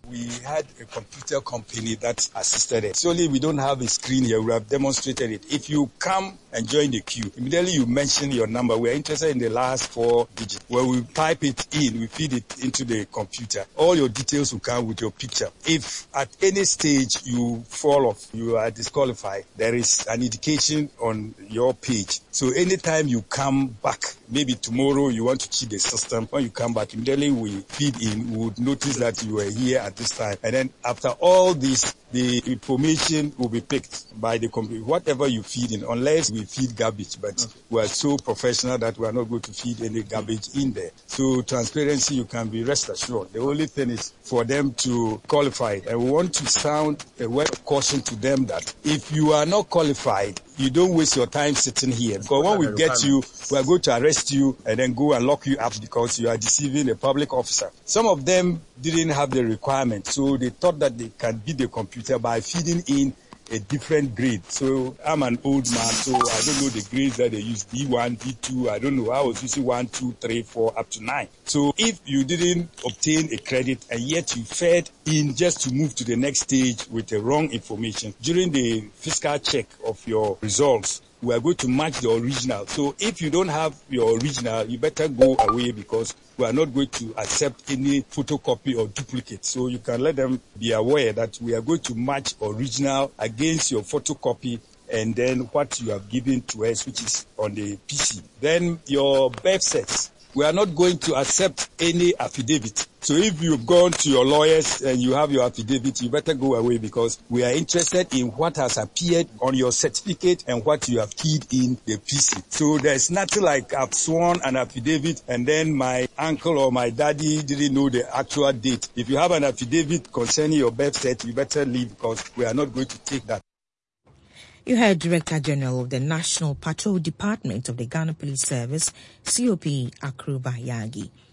We had a computer company that assisted us. Only we don't have a screen here. We have demonstrated it. If you come and join the queue, immediately you mention your number. We are interested in the last 4 digits. When we type it in, we feed it into the computer. All your details will come with your picture. If at any stage you fall off, you are disqualified, there is an indication on your page. So anytime you come back, maybe tomorrow you want to cheat the system, when you come back, immediately we feed in, we would notice that you were here at this time. And then after all this, the information will be picked by the computer, whatever you feed in, unless we feed garbage. But we are so professional that we are not going to feed any garbage in there. So transparency, you can be rest assured. The only thing is for them to qualify. And we want to sound a word of caution to them that if you are not qualified, you don't waste your time sitting here. Because when we get you, we are going to arrest you and then go and lock you up because you are deceiving a public officer. Some of them didn't have the requirement, so they thought that they can beat the computer by feeding in a different grade. So I'm an old man, so I don't know the grades that they use, D1, D2, I don't know. I was using 1, 2, 3, 4, up to 9. So if you didn't obtain a credit and yet you fed in just to move to the next stage with the wrong information, during the fiscal check of your results, we are going to match the original. So if you don't have your original, you better go away because we are not going to accept any photocopy or duplicate. So you can let them be aware that we are going to match original against your photocopy and then what you have given to us, which is on the PC. Then your birth certs. We are not going to accept any affidavit. So if you've gone to your lawyers and you have your affidavit, you better go away because we are interested in what has appeared on your certificate and what you have keyed in the PC. So there's nothing like I've sworn an affidavit and then my uncle or my daddy didn't know the actual date. If you have an affidavit concerning your birth cert, you better leave because we are not going to take that. You heard Director General of the National Patrol Department of the Ghana Police Service, COP Akruba Yagi.